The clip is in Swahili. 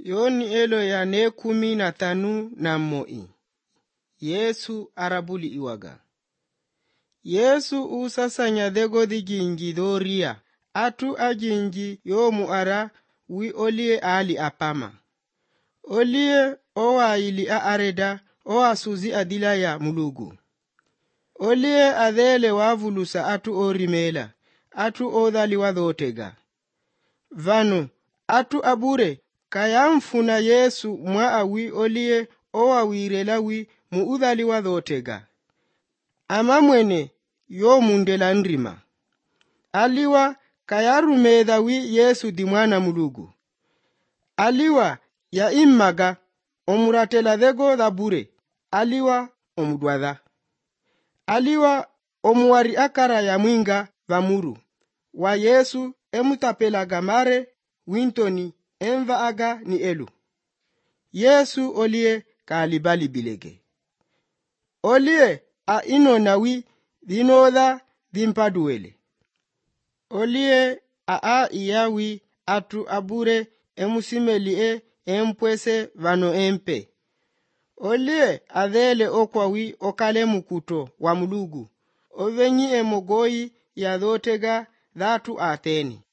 Yoni elo ya ne 15 na moi. Yesu arabuli iwaga. Yesu usasanya dego dijingi doria. Atu ajingi yomu ara wi olie ali apama. Olie owa ili areda owa suzi adila ya mulugu. Olie adhele wavulusa atu orimela. Atu odhali wadhotega. Vano atu abure kayamfuna Yesu mwa awi olie owa wirelawi muudhali wadhotega. Ama mwene yo mundela nrima. Aliwa kayarumedha wi Yesu di mwana mulugu. Aliwa ya immaga omuratela dhego dhabure. Aliwa omudwadha. Aliwa omuwari akara ya mwinga vamuru. Wa Yesu emutapelaga mare wintoni emva aga ni elu. Yesu olie kalibali bilege. Olie a inonawi dinodha dimpaduele. Olie a iyawi atu abure emusimelie empwese vano empe. Olie adhele okwawi okale mukuto wa mulugu. Ovenyi emogoi ya dhotega dhatu ateni.